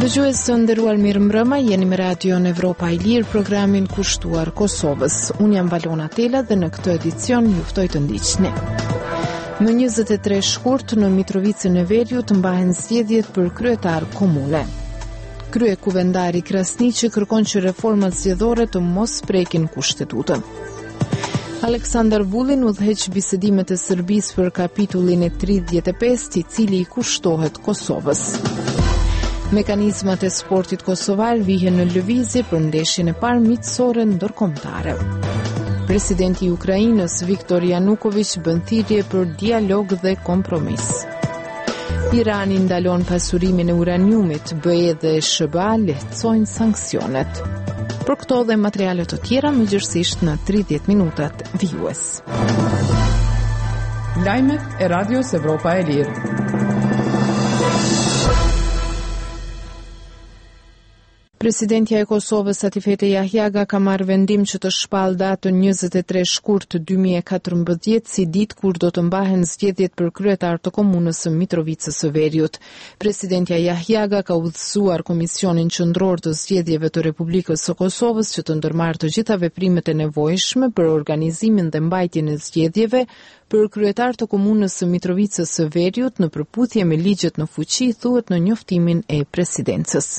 Dëgjues të nderuar, mirëmbrëma, jeni me radion Evropa e Lirë, programin kushtuar Kosovës. Unë jam Valona Tela dhe në këtë edicion ju ftoj të ndiqni. Më 23 shkurt në Mitrovicën e Veriut mbahen zgjedhjet për kryetar komune. Krye kuvendari Krasniqi kërkon që reformat zgjedhore të mos prekin kushtetutën. Aleksandar Vullin udhëheq bisedimet e Serbisë për kapitullin e 35, i cili i kushtohet Kosovës. Mekanizmat e sportit kosovar vihen në lëvizje për ndeshjen e parë miqësore ndërkombëtare. Presidenti i Ukrainës Viktor Yanukovych bën thirrje për dialog dhe kompromis. Irani ndalon pasurimin e uraniumit, BE dhe SBA lehtësojnë sanksionet. Për këto dhe materiale të tjera mëngjesisht në 30 minutat vijues. Lajmet e Radios Evropa e Lirë. Presidentja e Kosovës Satifete Jahjaga ka marrë vendim që të shpall datën 23 shkurt 2014 si ditë kur do të mbahen zgjedhjet për kryetar të komunës së Mitrovicës së Veriut. Presidentja Jahjaga ka udhëzuar Komisionin Qendror të Zgjedhjeve të Republikës së Kosovës që të ndërmarrë të gjitha veprimet e nevojshme për organizimin dhe mbajtjen e zgjedhjeve për kryetar të komunës së Mitrovicës së Veriut në përputhje me ligjet në fuqi, thuhet në njoftimin e presidencës.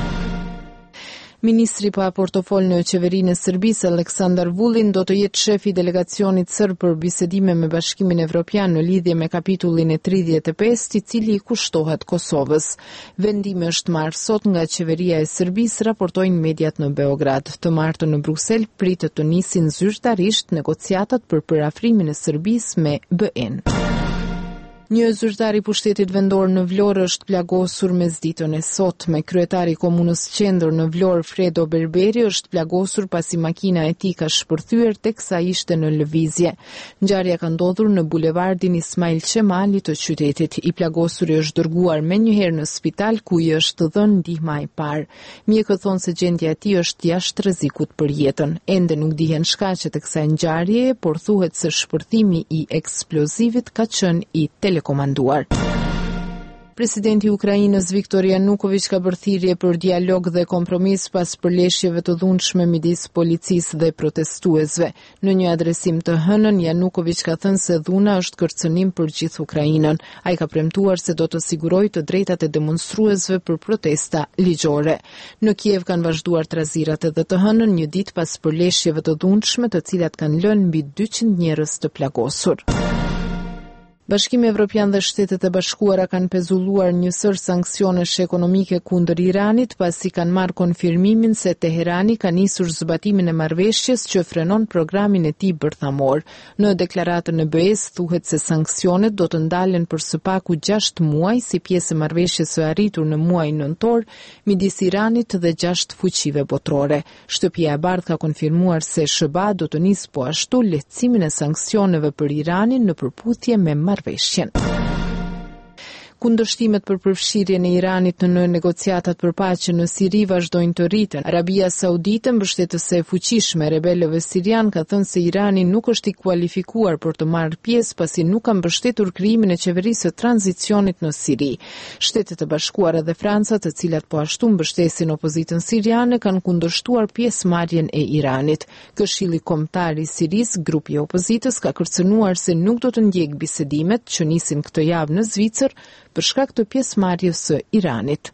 Ministri pa portofol në qeverinë e Serbisë, Aleksandar Vullin, do të jetë shefi i delegacionit serb për bisedime me Bashkimin Evropian në lidhje me kapitullin e 35, i cili i kushtohet Kosovës. Vendimi është marrë sot nga qeveria e Serbisë, raportojnë mediat në Beograd. Të martën në Bruksel pritet të nisin zyrtarisht negociatat për përafrimin e Serbisë me BE-n. Një zyrtar i pushtetit vendor në Vlorë është plagosur mesditën e sotme. Kryetari i komunës Qendër në Vlorë, Fredo Berberi, është plagosur pasi makina e tij ka shpërthyer teksa ishte në lëvizje. Ngjarja ka ndodhur në bulevardin Ismail Qemali të qytetit. I plagosuri është dërguar menjëherë në spital ku i është dhënë ndihma e parë. Mjekët thonë se gjendja e tij është jashtë rrezikut për jetën. Ende nuk dihen shkaqet e kësaj ngjarjeje, por thuhet se shpërthimi i eksplozivit ka qenë i komanduar. Presidenti i Ukrainës Viktor Yanukovych ka bërë thirrje për dialog dhe kompromis pas përleshjeve të dhunshme midis policisë dhe protestuesve. Në një adresim të hënën, Yanukovych ka thënë se dhuna është kërcënim për gjithë Ukrainën. Ai ka premtuar se do të sigurojë të drejtat e demonstruesve për protesta ligjore. Në Kiev kanë vazhduar trazirat edhe të hënën, një ditë pas përleshjeve të dhunshme, të cilat kanë lënë mbi 200 njerëz të plagosur. Bashkimi Evropian dhe Shtetet e Bashkuara kanë pezulluar një sër sanksionesh ekonomike kundër Iranit pasi kanë marrë konfirmimin se Teherani ka nisur zbatimin e marrëveshjes që frenon programin e tij bërthamor. Në deklaratën e BE-s thuhet se sanksionet do të ndalen për së paku 6 muaj si pjesë e marrëveshjes së arritur në muajin nëntor midis Iranit dhe 6 fuqive botërore. Shtëpia e Bardhë ka konfirmuar se SBA do të nisë po ashtu lehtësimin e sanksioneve për Iranin në përputhje me marrëveshjen. Kundërshtimet për përfshirjen e Iranit në negociatat për paqe në Siri vazhdojnë të rriten. Arabia Saudite, mbështetëse e fuqishme e rebelëve sirian, ka thënë se Irani nuk është i kualifikuar për të marrë pjesë pasi nuk ka mbështetur krijimin e qeverisë së tranzicionit në Siri. Shtetet e Bashkuara dhe Franca, të cilat po ashtu mbështesin opozitën siriane, kanë kundërshtuar pjesëmarrjen e Iranit. Këshilli Kombëtar i Sirisë, grupi i opozitës, ka kërcënuar se nuk do të ndjek bisedimet që nisin këtë javë në Zvicër për shkak të pjesëmarrjes së Iranit.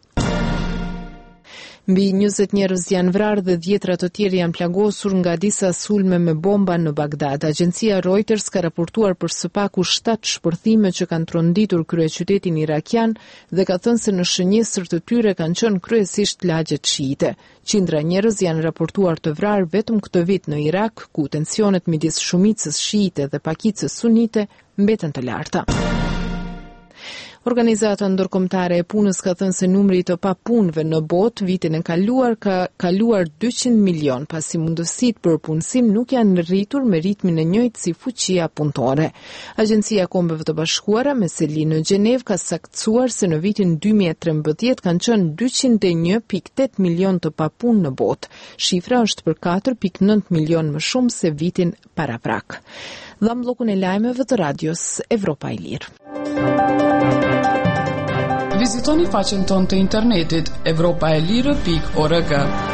Mbi 20 njerëz janë vrarë dhe 10 të tjerë janë plagosur nga disa sulme me bomba në Bagdad. Agjencia Reuters ka raportuar për së paku 7 shpërthime që kanë tronditur kryeqytetin irakian dhe ka thënë se në shënjesër të tyre kanë qenë kryesisht lagjet shiite. Qindra njerëz janë raportuar të vrarë vetëm këtë vit në Irak, ku tensionet midis shumicës shiite dhe pakicës sunite mbeten të larta. Organizata ndërkombëtare e punës ka thënë se numri i të papunëve në botë vitin e kaluar ka kaluar 200 milion, pasi mundësitë për punësim nuk janë rritur me ritmin e njëjtë si fuqia punëtore. Agjencia e Kombeve të Bashkuara me seli në Gjenev ka saktësuar se në vitin 2013 kanë qenë 201.8 milion të papunë në botë. Shifra është për 4.9 milion më shumë se vitin paraprak. Dham bllokun e lajmeve të radios Evropa e Lirë. Vizitoni faqen tonë të internetit evropaelire.org.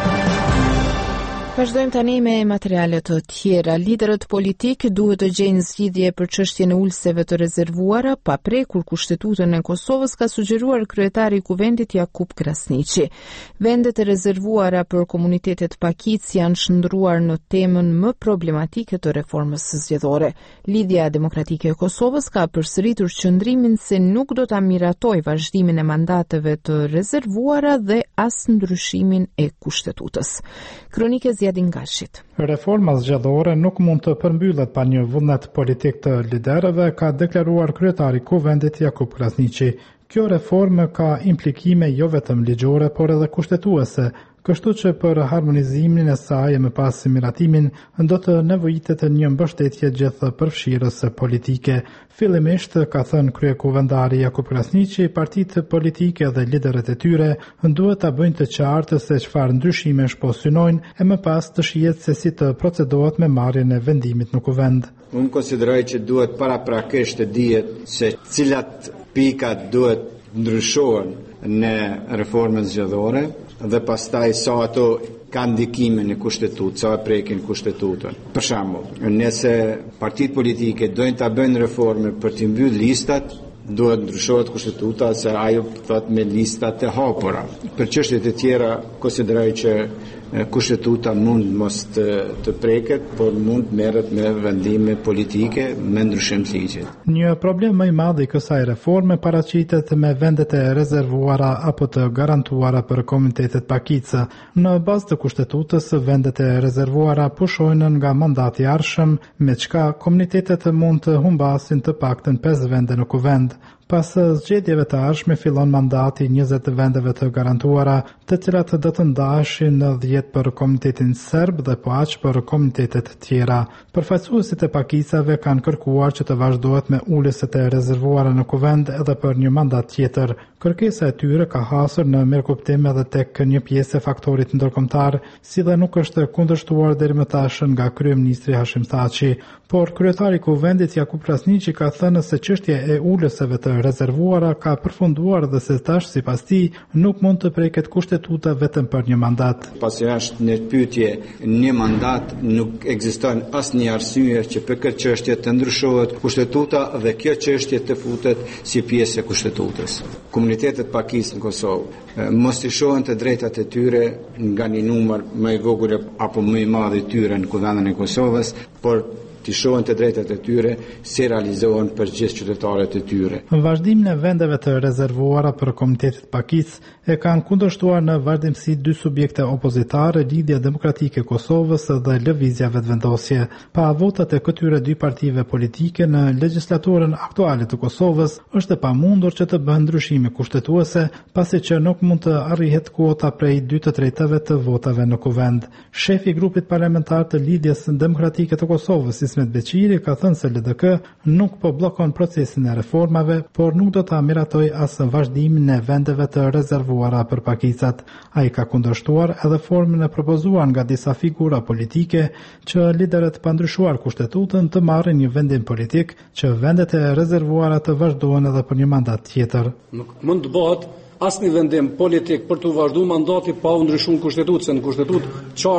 Vazhdojmë tani me materiale të tjera. Liderët politik duhet të gjejnë zgjidhje për çështjen e ulseve të rezervuara pa prekur Kushtetutën e Kosovës, ka sugjeruar kryetari i Kuvendit Jakub Krasniqi. Vendet e rezervuara për komunitetet pakic janë shndruar në temën më problematike të reformës zgjedhore. Lidhja Demokratike e Kosovës ka përsëritur qëndrimin se nuk do ta miratoj vazhdimin e mandateve të rezervuara dhe as ndryshimin e Kushtetutës. Kronike Zjadin Gashit. Reforma zgjedhore nuk mund të përmbyllet pa një vullnet politik të liderëve, ka deklaruar kryetari i Kuvendit Jakub Krasniqi. Kjo reformë ka implikime jo vetëm ligjore, por edhe kushtetuese, kështu që për harmonizimin e saj e më pas miratimin do të nevojitet një mbështetje gjithë përfshirës politike. Fillimisht, ka thënë kryekuvendari Jakub Krasniqi, partitë politike dhe liderët e tyre duhet ta bëjnë të qartë se çfarë ndryshimesh po synojnë e më pas të shihet se si të procedohet me marrjen e vendimit në kuvend. Unë konsideroj që duhet paraprakisht të dihet se cilat pikat duhet ndryshohen në reformën zgjedhore dhe pastaj sa ato kanë ndikime në kushtetutë, sa prekin kushtetutën. Për shembull, nëse partitë politike dojnë ta bëjnë reforme për të mbyllur listat, duhet ndryshohet kushtetuta se ajo thot me listat e hapura. Për çështjet e tjera konsideroj që kushtetuta mund mos të preket, por mund merret me vendime politike me ndryshim të ligjit. Një problem më i madh i kësaj reforme paraqitet me vendet e rezervuara apo të garantuara për komunitetet pakice. Në bazë të kushtetutës, vendet e rezervuara pushojnë nga mandati i ardhshëm, me çka komunitetet mund të humbasin të paktën 5 vende në kuvend. Pas zgjedhjeve të ardhshme fillon mandati 20 vendeve të garantuara, të cilat do të ndaheshin në 10 për komunitetin serb dhe po aq për komunitetet tjera. Përfaqësuesit e pakicave kanë kërkuar që të vazhdohet me ulëset e rezervuara në kuvend edhe për një mandat tjetër. Kërkesa e tyre ka hasur në mirëkuptim edhe tek një pjesë e faktorit ndërkombëtar, si dhe nuk është kundërshtuar deri më tash nga kryeministri Hashim Thaçi, por kryetari i Kuvendit Jakub Krasniqi ka thënë se çështja e ulëseve të rezervuara ka përfunduar dhe se tash sipas tij nuk mund të preket kushtetuta vetëm për një mandat. Pasi është në pyetje një mandat, nuk ekziston asnjë arsye që për këtë çështje të ndryshohet kushtetuta dhe kjo çështje të futet si pjesë e kushtetutës. Komunitetet pakis në Kosovë mos i shohin të drejtat e tyre nga një numër më i vogël apo më i madh i tyre në kuvendin e Kosovës, por të shohen të drejtat e tyre si realizohen për gjithë qytetarët e tyre. Vazhdimin e vendeve të rezervuara për komunitetet pakic e kanë kundërshtuar në vazhdimsi dy subjekte opozitare, Lidhja Demokratike e Kosovës dhe Lëvizja Vetëvendosje. Pa votat e këtyre dy partive politike në legjislaturën aktuale të Kosovës, është e pamundur që të bëhen ndryshime kushtetuese, pasi që nuk mund të arrihet kuota prej 2/3 të votave në kuvend. Shefi i grupit parlamentar të Lidhjes Demokratike të Kosovës, Ismet Beqiri, ka thënë se LDK nuk po bllokon procesin e reformave, por nuk do ta miratoj as vazhdimin e vendeve të rezervuara për pakicat. Ai ka kundërshtuar edhe formën e propozuar nga disa figura politike që liderët pa ndryshuar kushtetutën të marrin një vendim politik që vendet e rezervuara të vazhdohen edhe për një mandat tjetër. Nuk mund të bëhet asnjë vendim politik për të vazhduar mandati pa u ndryshuar kushtetutë, në kushtetutë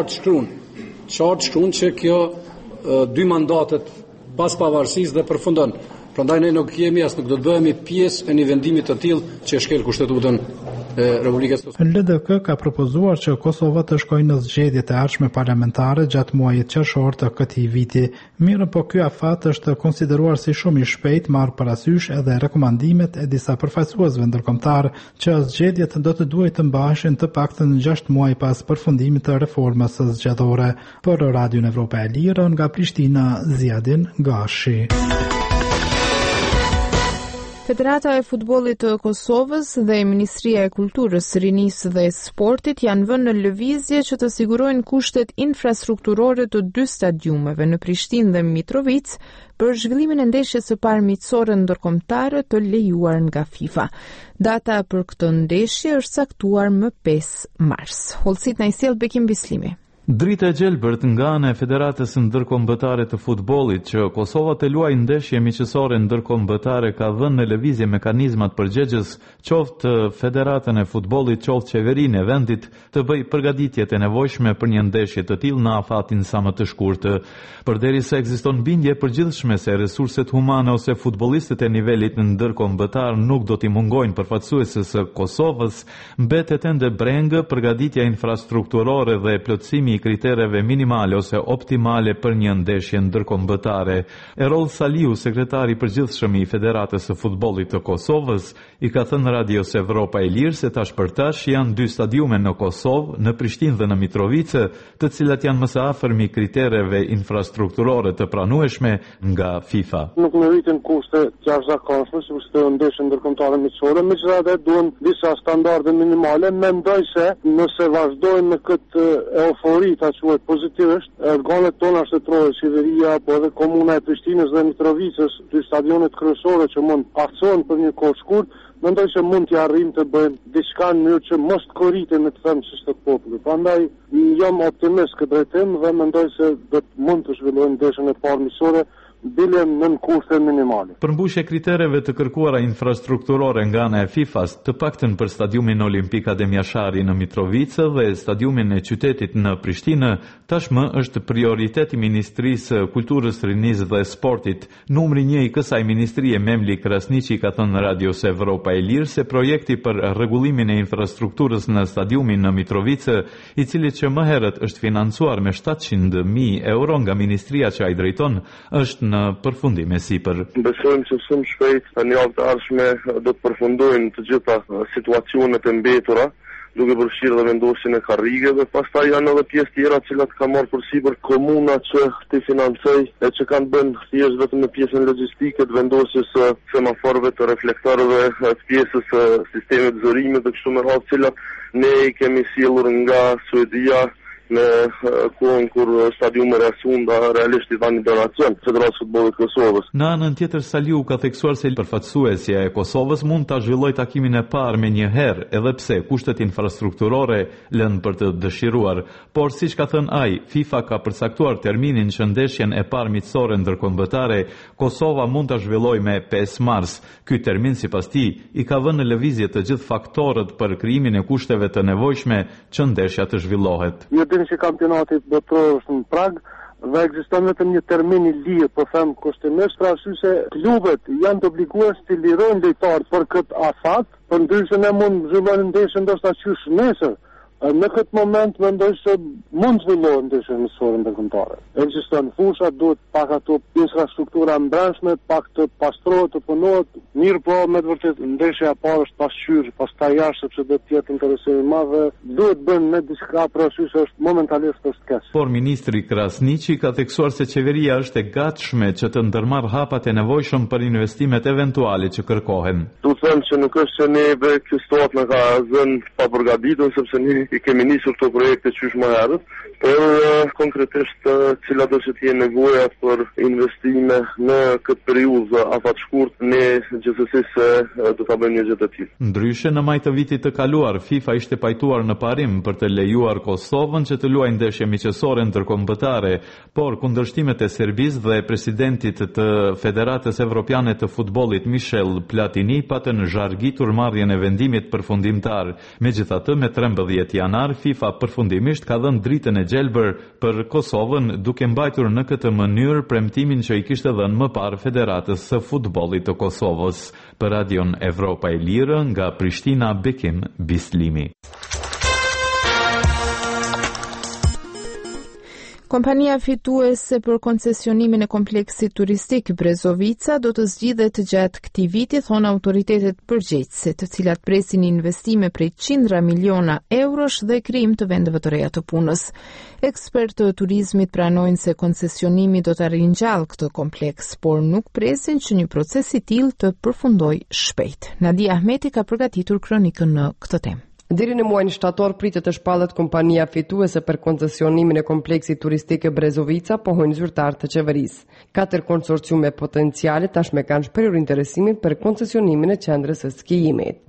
qartë shkruan që kjo dy mandatet pas pavarësisë dhe përfundon. Prandaj ne nuk do të bëhemi pjesë e një vendimi të tillë që shkel kushtetutën e Republikës Kosovës. LDK ka propozuar që Kosova të shkojë në zgjedhjet e ardhshme parlamentare gjatë muajit qershor të këtij viti. Mirë, po ky afat është konsideruar si shumë i shpejt, marrë parasysh edhe rekomandimet e disa përfaqësuesve ndërkombëtar që zgjedhjet do të duhet të mbaheshin të paktën 6 muaj pas përfundimit të reformës zgjedhore. Për Radion Evropa e Lirë, nga Prishtina, Zjadin Gashi. Federata e Futbollit të Kosovës dhe Ministria e Kulturës, Rinisë dhe Sportit janë vënë në lëvizje që të sigurojnë kushtet infrastrukturore të 2 stadiumeve në Prishtinë dhe Mitrovic për zhvillimin e ndeshjes së parë miqësore ndërkombëtare të lejuar nga FIFA. Data për këtë ndeshje është caktuar më 5 mars. Hollësit na i sjell Bekim Bislimi. Drita e gjelbërt nga ana e Federatës Ndërkombëtare të Futbollit që Kosova të luajë ndeshje miqësore ndërkombëtare ka dhënë në lëvizje mekanizmat përgjegjës qoftë Federatën e Futbollit, qoftë qeverinë e vendit të bëjë përgatitjet e nevojshme për një ndeshje të tillë në afatin sa më të shkurtë. Përderisa ekziston bindje përgjithshme se resurset humane ose futbollistët e nivelit ndërkombëtar nuk do t'i mungojnë përfaqësuesës së Kosovës, mbetet ende brengë përgatitja infrastrukturore dhe plotësimi i kritereve minimale ose optimale për një ndeshje ndërkombëtare. Erol Saliu, sekretari i përgjithshëm i Federatës së Futbollit të Kosovës, i ka thënë Radios Evropa e Lirë se tash për tash janë 2 stadiume në Kosovë, në Prishtinë dhe në Mitrovice, të cilat janë më së afërmi kritereve infrastrukturore të pranueshme nga FIFA. Nuk meritin kushte të jashtëzakonshme si të ndeshje ndërkombëtare miqësore, megjithatë duhen disa standarde minimale. Mendoj se nëse vazhdojnë në këtë eufori ta quhet pozitivisht, organet tona shtetërore, qeveria, po edhe komuna e Prishtinës dhe Mitrovicës, 2 stadionet kryesore që mund aksion për një kohë shkurt, mendoj se mund t'i arrijmë të bëjmë diçka në mënyrë që mos të korriten në të thënë si të popullit. Prandaj jam optimist këtë drejtim dhe mendoj se mund të zhvillojmë ndeshjen e parë miqësore dilem në kushte minimale. Përmbushje kritereve të kërkuara infrastrukturore nga ana e FIFA-s, të paktën për stadiumin Olimpik Adem Jashari në Mitrovice dhe stadiumin e qytetit në Prishtinë, tashmë është prioritet i Ministrisë Kulturës, Rinisë dhe Sportit. Numri 1 i kësaj ministrie, Memli Krasniqi, ka thënë në Radios Evropa e Lirë se projekti për rregullimin e infrastrukturës në stadiumin në Mitrovice, i cili që më herët është financuar me 700.000 euro nga ministria që ai drejton, është në përfundim e sipër. Besojmë se shumë shpejt në javën e ardhshme do të përfundojnë të gjitha situacionet e mbetura, duke përfshirë dhe vendosjen e karrigeve, pastaj janë edhe pjesë tjera të cilat ka marrë përsipër komuna që të financojë e që kanë bën thjesht vetëm në pjesën logjistike të vendosjes së semaforëve, të reflektorëve, të pjesës së sistemit zërimit dhe kështu me radhë, cilat ne i kemi sjellur nga Suedia në kohën kur stadiumi Rasunda realisht i dhani donacion Federatës Futbollit Kosovës. Në anën tjetër, Saliu ka theksuar se përfaqësuesja e Kosovës mund ta zhvillojë takimin e parë me një herë, edhe pse kushtet infrastrukturore lënë për të dëshiruar. Por siç ka thënë ai, FIFA ka përcaktuar terminin që ndeshjen e parë miqësore ndërkombëtare Kosova mund ta zhvillojë me 5 mars. Ky termin sipas tij i ka vënë në lëvizje të gjithë faktorët për krijimin e kushteve të nevojshme që ndeshja të zhvillohet. Që kampionati botror është në Prag dhe ekziston vetëm një termin i lirë, po them kushtimisht, pra arsye se klubet janë të obliguar të lirojnë lojtarët për këtë afat, përndryshe ne mund zhvillojmë ndeshjen ndoshta qysh nesër. Në këtë moment mendoj se mund të zhvillohen ndeshje miqësore ndërkombëtare. Ekziston fusha, duhet pak ato infrastruktura mbrëmshme, pak të pastrohet, të punohet, mirë po me të vërtetë ndeshja e parë është pasqyrë, pastaj jashtë sepse do të jetë interesim i madh, duhet bën me diçka për arsye se është momentalisht është keq. Por ministri Krasniqi ka theksuar se qeveria është e gatshme që të ndërmarrë hapat e nevojshëm për investimet eventuale që kërkohen. Du të them që nuk është që neve ky stat na ka zënë pa përgatitur sepse ne i kemi nisur këto projekte qysh më herët, por konkretisht cilat do të jenë nevojat për investime në këtë periudhë afat shkurt, ne gjithsesi se do ta bëjmë një gjë të tillë. Ndryshe, në maj të vitit të kaluar, FIFA ishte pajtuar në parim për të lejuar Kosovën që të luajë ndeshje miqësore ndërkombëtare, por kundërshtimet e Serbisë dhe presidentit të Federatës Evropiane të Futbollit Michel Platini patën zhargitur marrjen e vendimit përfundimtar. Megjithatë, me 13 janar, FIFA përfundimisht ka dhënë dritën e gjelbër për Kosovën, duke mbajtur në këtë mënyrë premtimin që i kishte dhënë më parë Federatës së Futbollit të Kosovës. Për Radion Evropa e Lirë, nga Prishtina, Bekim Bislimi. Kompania fituese për koncesionimin e kompleksit turistik Brezovica do të zgjidhet gjatë këtij viti, thonë autoritetet përgjegjëse, të cilat presin investime prej 100 miliona eurosh dhe krijim të vendeve të reja të punës. Ekspertë të turizmit pranojnë se koncesionimi do të ringjallë këtë kompleks, por nuk presin që një proces i tillë të përfundojë shpejt. Nadia Ahmeti ka përgatitur kronikën në këtë temë. Deri në muajin shtator pritet të shpallet kompania fituese për koncesionimin e kompleksit turistik Brezovica, pohojnë zyrtarë të qeverisë. 4 konsorciume potenciale tashmë kanë shprehur interesimin për koncesionimin e qendrës së skijimit.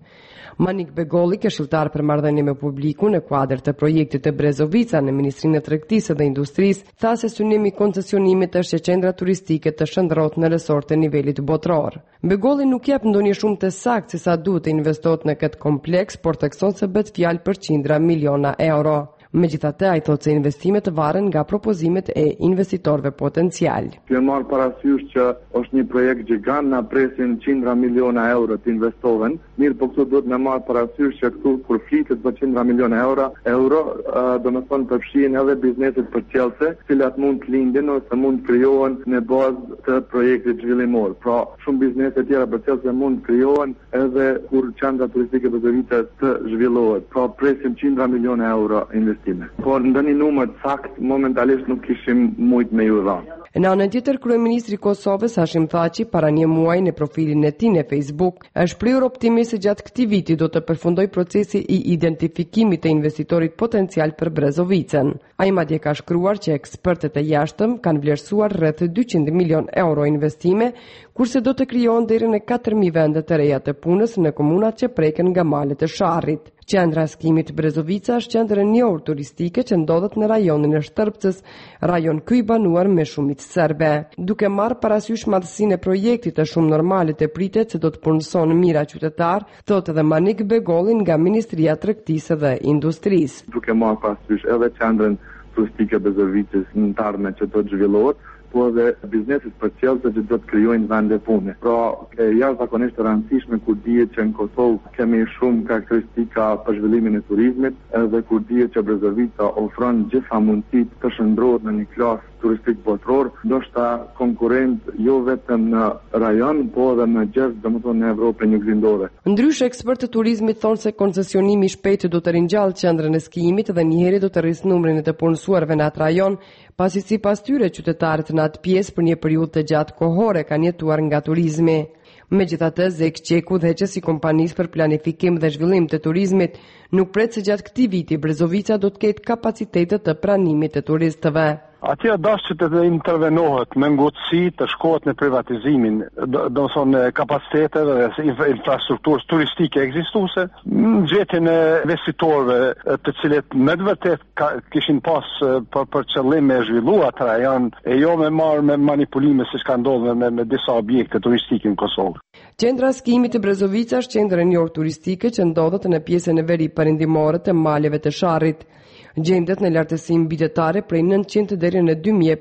Manik Begolli, këshilltar për marrëdhënie me publikun në kuadër të projektit të Brezovica në Ministrinë e Tregtisë dhe Industrisë, tha se synimi i koncesionimit është që qendra turistike të shndrohet në resort të nivelit botror. Begolli nuk jep ndonjë shumë të saktë se sa duhet të investohet në këtë kompleks, por thekson se bëhet fjalë për qindra miliona euro. Megjithatë, ai thotë se investimet varen nga propozimet e investitorëve potencial. Të marr parasysh që është një projekt gjigant, na presin qindra miliona euro të investohen. Mirë, po këtu duhet me marr parasysh që këtu kur flitet për qindra miliona euro, domethënë përfshihen edhe bizneset përcjellse, të cilat mund të lindin ose mund të krijohen në bazë të projektit zhvillimor. Pra, shumë biznese të tjera përcjellse mund të krijohen edhe kur qendra turistike Brezovica të zhvillohet. Pra, presim qindra miliona euro investime. Po ndonjë numër sakt momentalisht nuk kishim mujt me ju dhënë. Në anën tjetër, kryeministri i Kosovës Hashim Thaçi para një muaji në profilin e tij në Facebook është pryer optimist se gjatë këtij viti do të përfundojë procesi i identifikimit të investitorit potencial për Brezovicën. Ai madje ka shkruar që ekspertët e jashtëm kanë vlerësuar rreth 200 milion euro investime, kurse do të krijohen deri në 4000 vende të reja të punës në komunat që preken nga malet e Sharrit. Qendra e skimit Brezovica është qendër e njohur turistike që ndodhet në rajonin e Shtërpcës, rajon ky i banuar me shumicë serbe. Duke marrë parasysh madhësinë e projektit, është shumë normale të pritet se do të punëson mira qytetar, thotë edhe Manik Begolli nga Ministria e Tregtisë dhe Industrisë. Duke marrë parasysh edhe qendrën turistike Brezovicës në të ardhmen që do të zhvillohet, po edhe bizneset përcjellse që do të krijojnë vende pune. Pra, jashtëzakonisht e rëndësishme kur dihet që në Kosovë kemi shumë karakteristika për zhvillimin e turizmit, edhe kur dihet që Brezovica ofron gjitha mundësitë të shndrohet në një klasë turistik botror, ndoshta konkurrent jo vetëm në rajon, po edhe në gjithë, domethënë në Evropën jugëzindore. Ndryshe, ekspertët e turizmit thonë se koncesionimi i shpejtë do të ringjallë qendrën e skijimit dhe njëherë do të rrisë numrin e të punësuarve në atë rajon, pasi sipas tyre qytetarët në atë pjesë për një periudhë të gjatë kohore kanë jetuar nga turizmi. Megjithatë, Zek Qeku, dheqës i kompanisë për planifikim dhe zhvillim të turizmit, nuk pret se gjatë këtij viti Brezovica do të ketë kapacitetet të pranimit të turistëve. Atje dash që të intervenohet me ngutësi të shkohet në privatizimin, do të thonë kapacitetet dhe infrastrukturës turistike ekzistuese, gjetjen e investitorëve të cilët me të vërtet kishin pas për qëllim me zhvilluar atë rajon e jo me marrë me manipulime siç ka ndodhur me disa objekte turistike në Kosovë. Qendra e skijimit të Brezovica është qendër e njohur turistike që ndodhet në pjesën e veri perëndimore të maleve të Sharrit. Gjendet në lartësi mbijetare prej 900 deri në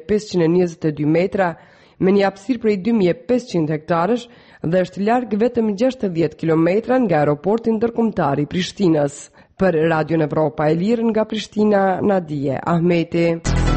2522 metra, me një hapësirë prej 2500 hektarësh dhe është larg vetëm 60 kilometra nga aeroporti ndërkombëtar i Prishtinës. Për Radio Evropa e Lirë nga Prishtina, Nadije Ahmeti.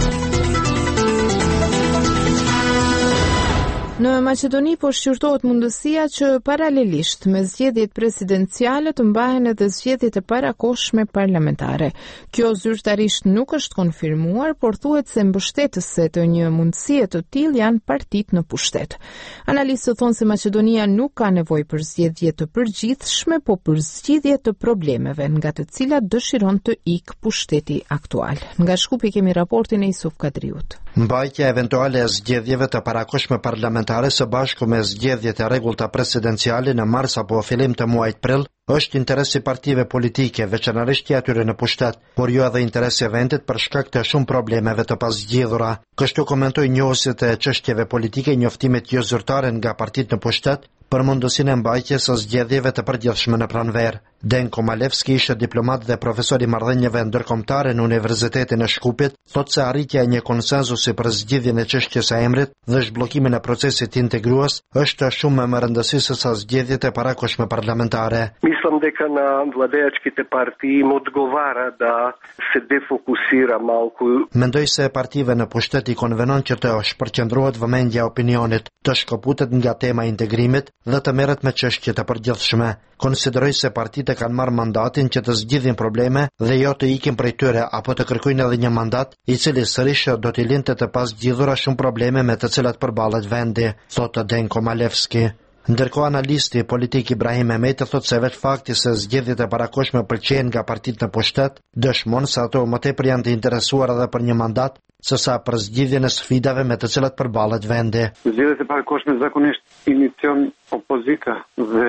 Në Maqedoni po shqyrtohet mundësia që paralelisht me zgjedhjet presidenciale të mbahen edhe zgjedhjet e parakohshme parlamentare. Kjo zyrtarisht nuk është konfirmuar, por thuhet se mbështetëse të një mundësie të tillë janë partitë në pushtet. Analistët thonë se Maqedonia nuk ka nevojë për zgjedhje të përgjithshme, po për zgjidhje të problemeve nga të cilat dëshiron të ikë pushteti aktual. Nga Shkupi kemi raportin e Isuf Kadriut. Mbajtja eventuale e zgjedhjeve të parakohshme parlamentare së bashku me zgjedhjet e rregullta presidenciale në mars apo fillim të muajit prill është interesi partive politike, veçanërisht atyre në pushtet, por jo edhe interesi e vendit për shkak të shumë problemeve të paszgjedhura. Kështu komentoi njohësit e çështjeve politike njoftimit jo zyrtare nga partitë në pushtet për mundësinë e mbajtjes së zgjedhjeve të përgjithshme në pranverë. Denko Malevski, ishte diplomat dhe profesor i marrëdhënieve ndërkombëtare në Universitetin e Shkupit, thotë se arritja e një konsensusi për zgjidhjen e çështjes së emrit dhe zhbllokimin e procesit integrues është shumë më rëndësishme se sa zgjedhjet e parakohshme parlamentare. Mislim дека на владеачките партии им одговара да се дефокусира малку. Mendoj se partive në pushtet i konvenon që të shpërqendrohet vëmendja e opinionit, të shkëputet nga tema e integrimit dhe të merret me çështje të përgjithshme. Konsideroj se partitë kanë marrë mandatin që të zgjidhin probleme dhe jo të ikin prej tyre apo të kërkojnë edhe një mandat i cili sërish do t'i linte të paszgjidhura shumë probleme me të cilat përballet vendi, thotë Denko Malevski. Ndërkohë analisti politik Ibrahim Mehmeti thotë se vetë fakti se zgjedhjet e parakohshme pëlqejnë nga partitë në pushtet dëshmon se ato më tepër janë të interesuar edhe për një mandat sesa për zgjidhjen e sfidave me të cilat përballet vendi. Zgjedhjet e parakohshme zakonisht inicion opozita dhe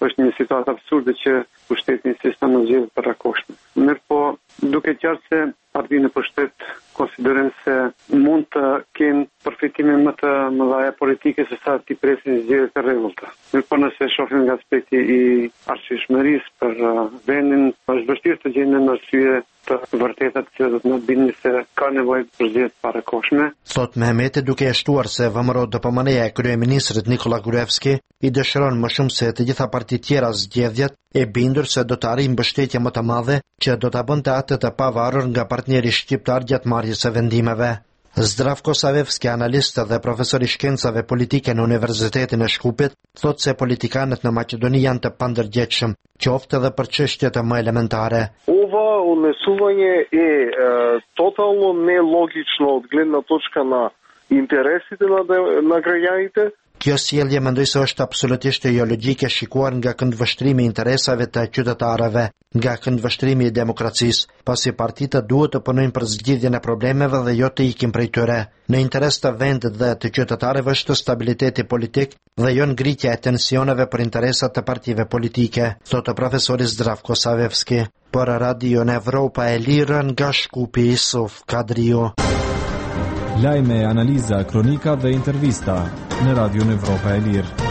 është një situatë absurde që pushteti insiston në zgjedhjet e parakohshme. Mirëpo, duke qartë se partitë në pushtet konsiderojnë se mund të kenë përfitime më të mëdha politike se sa ti presin zgjedhjet e rregullta. Mirëpo nëse shohim nga aspekti i arsyeshmërisë për vendin, është vështirë të gjejmë një arsye të vërtetat që do të na bindin se ka nevojë për zgjedhje të parakohshme. Thot Mehmeti duke e shtuar se VMRO-DPMN-ja e kryeministrit Nikola Gruevski i dëshiron më shumë se të gjitha partitë tjera zgjedhjet, e bindur se do të arrijë mbështetje më të madhe që do ta bënte atë të pavarur nga partneri shqiptar gjatë marrjes së vendimeve. Zdravko Savevski, analist dhe profesor i shkencave politike në Universitetin e Shkupit, thot se politikanët në Maqedoni janë të pandërgjegjshëm, qoftë edhe për çështjet më elementare. Ова унесување е тотално нелогично од гледна точка на интересите на граѓаните. Kjo sjellje mendoj se është absolutisht jo logjike shikuar nga këndvështrimi i interesave të qytetarëve, nga këndvështrimi i demokracisë, pasi partitë duhet të punojnë për zgjidhjen e problemeve dhe jo të ikin prej tyre. Në interes të vendit dhe të qytetarëve është stabiliteti politik dhe jo ngritja e tensioneve për interesat të partive politike, thotë profesori Zdravko Savevski. Për Radio në Evropa e Lirë nga Shkupi Isuf Kadrio. Lajme, analiza, kronika dhe intervista në Radio në Evropa e Lirë.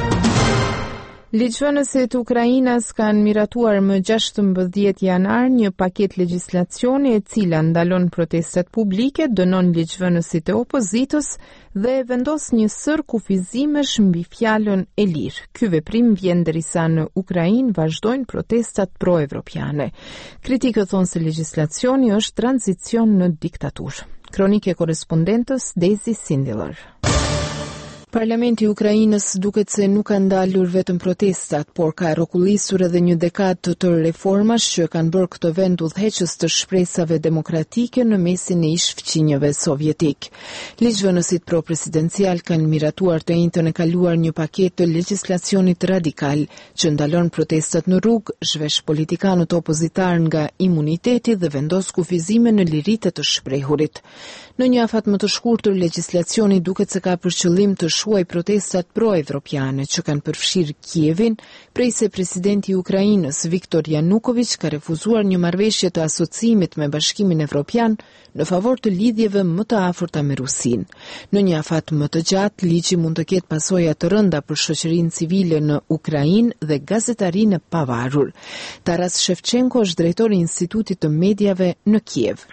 Ligjvënësit Ukrainas kanë miratuar më 16 janar një paket legjislacioni e cila ndalon protestat publike, dënon ligjvënësit e opozitës dhe vendos një sër kufizimesh mbi fjalën e lirë. Ky veprim vjen derisa në Ukrainë vazhdojnë protestat pro-evropiane. Kritikët thonë se legjislacioni është tranzicion në diktaturë. Kronike korespondentës Daisy Sindiller. Parlamenti i Ukrainës duket se nuk ka ndalur vetëm protestat, por ka rrokullisur edhe një dekadë të reformash që kanë bërë këtë vend udhëheqës të shpresave demokratike në mesin e ish-fqinjëve sovjetik. Ligjvënësit pro-presidencial kanë miratuar të njëjtën e kaluar një paketë të legjislacionit radikal që ndalon protestat në rrugë, zhvesh politikanët opozitar nga imuniteti dhe vendos kufizime në liritë të shprehurit. Në një afat më të shkurtër, legjislacioni duket se ka për qëllim të shuaj protestat pro-evropiane që kanë përfshirë Kievin, prej se presidenti i Ukrainës Viktor Yanukovych ka refuzuar një marrëveshje të asociimit me Bashkimin Evropian në favor të lidhjeve më të afërta me Rusinë. Në një afat më të gjatë, ligji mund të ketë pasoja të rënda për shoqërinë civile në Ukrainë dhe gazetarinë e pavarur. Taras Shevchenko është drejtori i Institutit të Mediave në Kiev.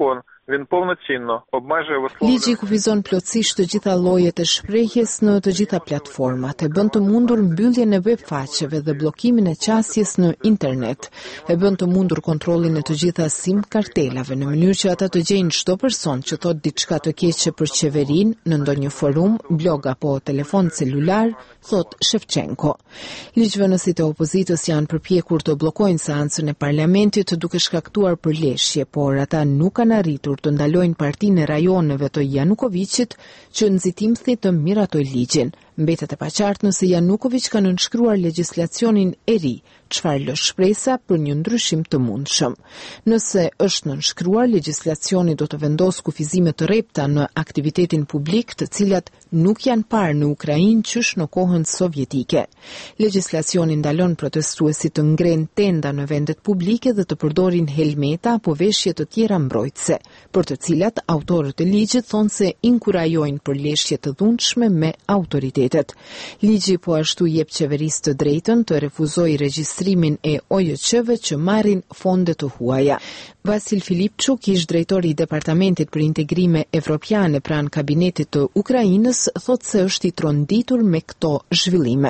Ligji kufizon plotësisht të gjitha llojet e shprehjes në të gjitha platformat, e bën të mundur mbylljen e webfaqeve dhe bllokimin e qasjes në internet, e bën të mundur kontrollin e të gjitha SIM kartelave në mënyrë që ata të gjejnë çdo person që thot diçka të keqe për qeverinë në ndonjë forum, blog apo telefon celular, thot Shevchenko. Ligjvënësit e opozitës janë përpjekur të bllokojnë seancën e parlamentit duke shkaktuar përleshje, por ata nuk kanë arritur të ndalojnë partinë e rajoneve të Janukoviçit që nxitimthi të miratoj ligjin. Mbetet e paqartë nëse Yanukovych ka nënshkruar legjislacionin e ri, çfarë lë shpresa për një ndryshim të mundshëm. Nëse është nënshkruar, legjislacioni do të vendos kufizime të rrepta në aktivitetin publik, të cilat nuk janë parë në Ukrainë qysh në kohën sovjetike. Legjislacioni ndalon protestuesit të ngrenë tenda në vendet publike dhe të përdorin helmeta apo veshje të tjera mbrojtëse, për të cilat autorët e ligjit thonë se inkurajojnë përleshje të dhunshme me autoritet. Ligji po ashtu jep qeverisë të drejtën të refuzojë regjistrimin e OJQ-ve që marrin fonde të huaja. Vasil Filipçuk, ish drejtori i Departamentit për Integrime Evropiane pranë kabinetit të Ukrainës, thotë se është i tronditur me këto zhvillime.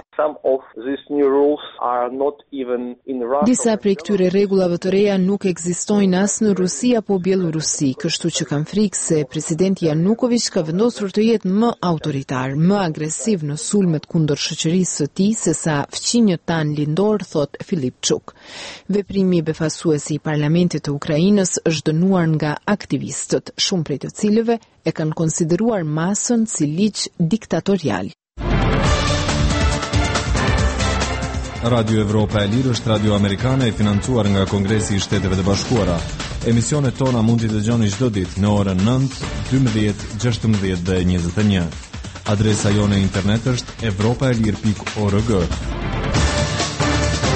Disa prej këtyre rregullave të reja nuk ekzistojnë as në Rusi apo Bielorusi, kështu që kam frikë se presidenti Yanukovych ka vendosur të jetë më autoritar, më agresiv në sulmet kundër shoqërisë së tij sesa fqinjët tan lindor, thot Filipçuk. Veprimi befasues i Parlamentit të Ukrainës është dënuar nga aktivistët, shumë prej të cilëve e kanë konsideruar masën si ligj diktatorial. Radio Evropa e Lirë është radio amerikane e financuar nga Kongresi i Shteteve të Bashkuara. Emisionet tona mund t'i dëgjoni çdo ditë në orën 9, 12, 16 dhe 21. Adresa jone internet është europaelir.org.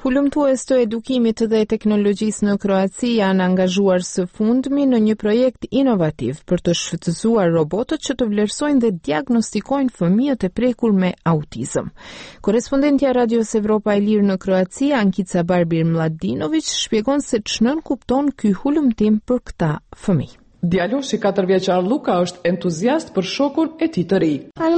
Hulumtues të edukimit dhe teknologjisë në Kroaci janë angazhuar së fundmi në një projekt inovativ për të shfrytëzuar robotët që të vlerësojnë dhe diagnostikojnë fëmijët e prekur me autizëm. Korespondentja Radios Evropa e Lirë në Kroaci, Ankica Barbir Mladinović, shpjegon se ç'nën kupton ky hulumtim për këta fëmijë. Djaloshi 4 vjeçar Luka është entuziast për shokun e tij të ri.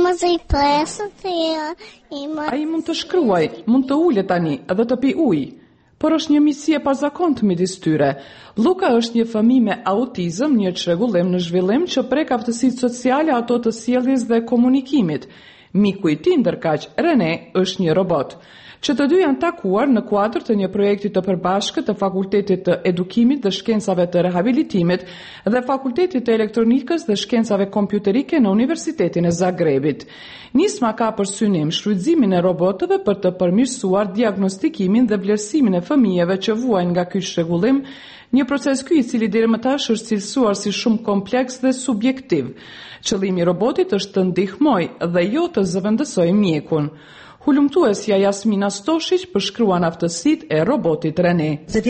Ai mund të shkruaj, mund të ulet tani dhe të pi ujë, por është një misi e pazakontë midis tyre. Luka është një fëmijë me autizëm, një çrregullim në zhvillim që prek aftësitë sociale, ato të sjelljes dhe komunikimit. Miku i tij ndërkaq, Rene, është një robot. Që të dy janë takuar në kuadër të një projekti të përbashkët të Fakultetit të Edukimit dhe Shkencave të Rehabilitimit dhe Fakultetit të Elektronikës dhe Shkencave Kompjuterike në Universitetin e Zagrebit. Nisma ka për synim shfrytëzimin e robotëve për të përmirësuar diagnostikimin dhe vlerësimin e fëmijëve që vuajnë nga ky çrregullim, një proces ky i cili deri më tash është cilësuar si shumë kompleks dhe subjektiv. Qëllimi i robotit është të ndihmojë dhe jo të zëvendësojë mjekun. Hulumtuesja Jasmina Stoshić përshkruan aftësitë e robotit Rene.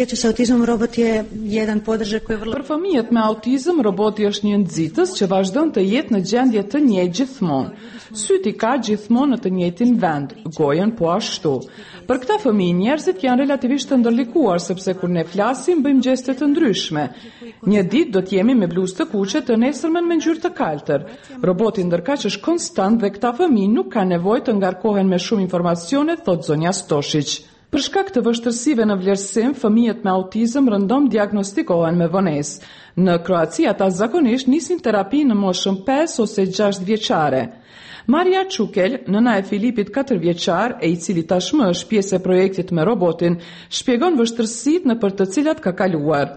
Për fëmijët me autizëm, roboti është një nxitës që vazhdon të jetë në gjendje të njëjtë gjithmonë. Syti ka gjithmonë në të njëjtin vend, gojën po ashtu. Për këta fëmijë njerëzit janë relativisht të ndërlikuar sepse kur ne flasim bëjmë gjeste të ndryshme. Një ditë do të jemi me bluzë të kuqe, të nesërmen me ngjyrë të kaltër. Roboti ndërkaq është konstant dhe këta fëmijë nuk kanë nevojë të ngarkohen me shumë informacione, thot zonja Stoshić. Për shkak të vështirësive në vlerësim, fëmijët me autizëm rëndom diagnostikohen me vonesë. Në Kroaci ata zakonisht nisin terapi në moshën 5 ose 6 vjeçare. Marja Çukel, nëna e Filipit 4 vjeçar, e i cili tashmë është pjesë e projektit me robotin, shpjegon vështirësitë në për të cilat ka kaluar.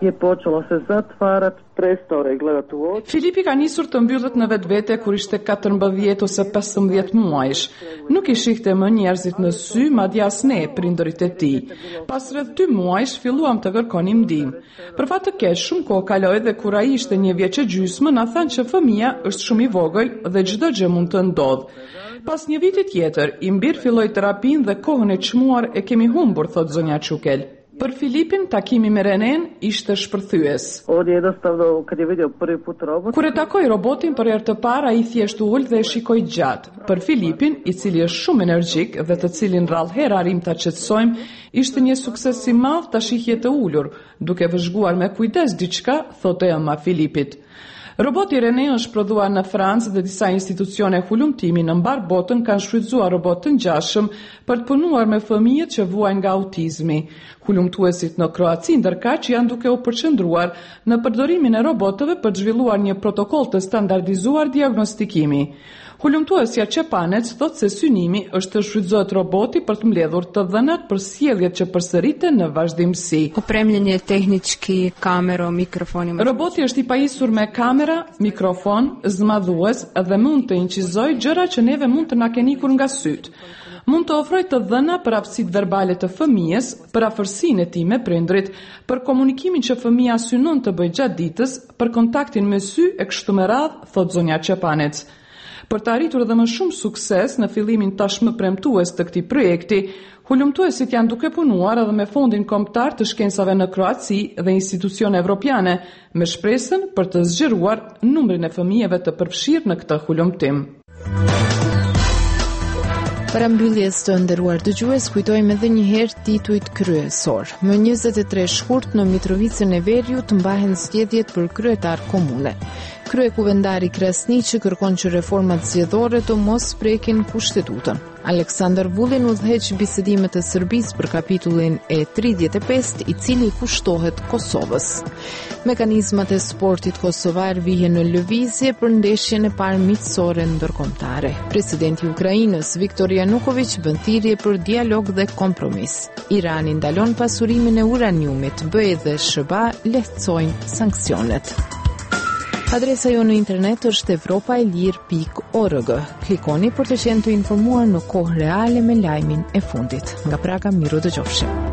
Filipi ka nisur të mbyllet në vetvete kur ishte 14 ose 15 muajsh. Nuk i shihte më njerëzit në sy, madje as ne, prindërit e tij. Pas rreth 2 muajsh filluam të kërkonim ndihmë. Për fat të keq, shumë kohë kaloi dhe kur ai ishte 1 vjeç e gjysmë, na thanë që fëmia është shumë i vogël dhe çdo gjë mund të ndodhë. Pas një viti tjetër, i mbir filloi terapinë dhe kohën e çmuar e kemi humbur, thot zonja Çukel. Për Filipin, takimi me Renen ishte shpërthyes. Kur e takoi robotin për herë të parë, ai thjesht u ul dhe e shikoi gjatë. Për Filipin, i cili është shumë energjik dhe të cilin rrallëherë arrim ta qetësojmë, ishte një sukses i madh ta shihje të ulur, duke vëzhguar me kujdes diçka, thotë ëma Filipit. Roboti Rene është prodhuar në Francë dhe disa institucione hulumtimi në mbar botën kanë shfrytzuar robot të ngjashëm për të punuar me fëmijët që vuajnë nga autizmi. Hulumtuesit në Kroaci ndërkaq janë duke u përqendruar në përdorimin e robotëve për të zhvilluar një protokoll të standardizuar diagnostikimi. Hulumtuesja Çepanec thotë se synimi është të shfrytëzohet roboti për të mbledhur të dhënat për sjelljet që përsëriten në vazhdimsi. Opremljen tehnički, kamero, mikrofoni. Roboti është i pajisur me kamera, mikrofon, zmadhues dhe mund të incizojë gjëra që neve mund të na kenë ikur nga syt. Mund të ofrojë të dhëna për aftësitë verbale të fëmijës, për afërsinë e tij me prindrit, për komunikimin që fëmia synon të bëjë gjatë ditës, për kontaktin me sy e kështu me radhë, thot zonja Çepanec. Për të arritur edhe më shumë sukses në fillimin tashmë premtues të këtij projekti, hulumtuesit janë duke punuar edhe me Fondin Kombëtar të Shkencave në Kroaci dhe institucione evropiane, me shpresën për të zgjeruar numrin e fëmijëve të përfshirë në këtë hulumtim. Para mbylljes të nderuar dëgjues, kujtojmë edhe një herë titujt kryesor. Më 23 shkurt në Mitrovicën e Veriut mbahen zgjedhjet për kryetar komune. Kryekuvendari Krasniqi kërkon që reformat zgjedhore të mos prekin kushtetutën. Aleksandar Vulin udhëheq bisedimet e Serbisë për kapitullin e 35, i cili kushtohet Kosovës. Mekanizmat e sportit kosovar vihen në lëvizje për ndeshjen e parë miqësore ndërkombëtare. Presidenti i Ukrainës Viktor Yanukovych bën thirrje për dialog dhe kompromis. Irani ndalon pasurimin e uraniumit, BE dhe SBA lehtësojnë sanksionet. Adresa jo në internet është europaelir.org. Klikoni për të qenë të informuar në kohë reale me lajmin e fundit. Nga Praga, miru dëgjofshim.